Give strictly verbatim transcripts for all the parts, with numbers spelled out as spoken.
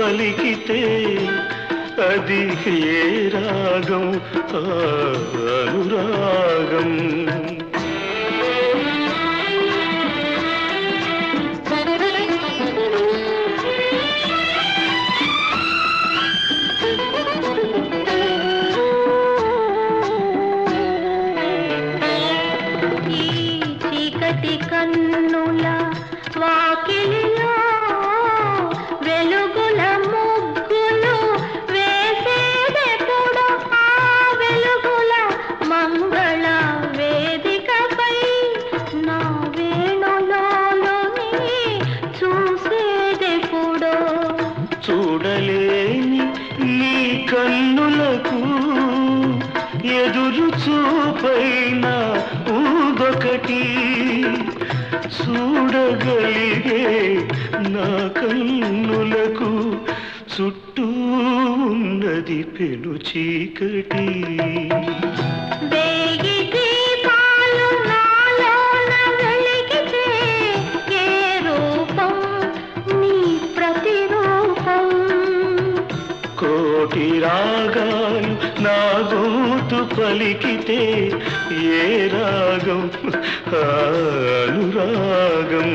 పలికితే అది ఏ రాగం అనురాగం. కన్నుల వాకిలిలో వెలుగుల ముగ్గులు వేసేదెప్పుడు ఆ వెలుగుల మంగళ వేదికపై నా వేణులోని చూసేదెప్పుడు. చూడలేని నీ కన్నులకు ఎదురు చూపైన ఊదొకటి, చూడగలిగే నా కన్నులకు చుట్టూ ఉన్నది పెను చీకటి. వేగి దీపాలు నాలోన వెలిగితే ఏ రూపం నీ ప్రతిరూపం. కోటి రాగాలు నా గోటు పలికితే ఏ రాగం అనురాగం.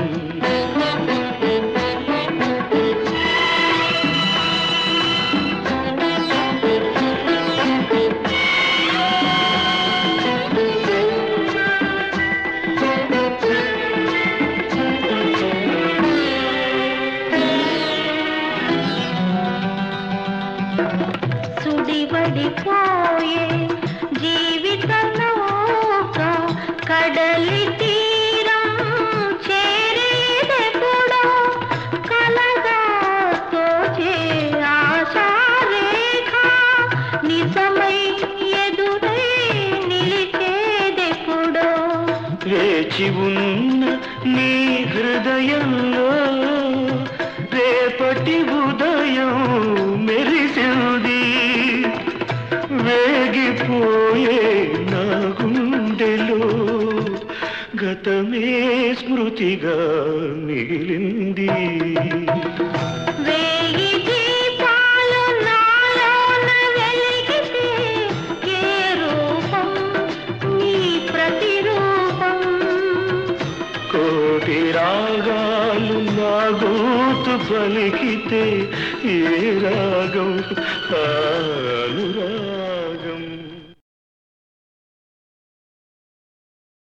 సుడివడిపోయే జీవిత నౌక కడలి తీరం చేరేదెప్పుడో, కలగా తోచే ఆశారేఖ నిజమై ఎదురై నిలిచేదెప్పుడో. వేచి ఉన్న నీ హృదయంలో రేపటి ఉదయం మెరిసింది. వేగిపోయే నా గుండెలో గతమే స్మృతిగా మిగిలింది. వేయి దీపాలు నాలోన వెలిగితే ఏ రూపం నీ ప్రతిరూపం. కోటి రాగాలు నా గోటు పలికితే ఏ రాగం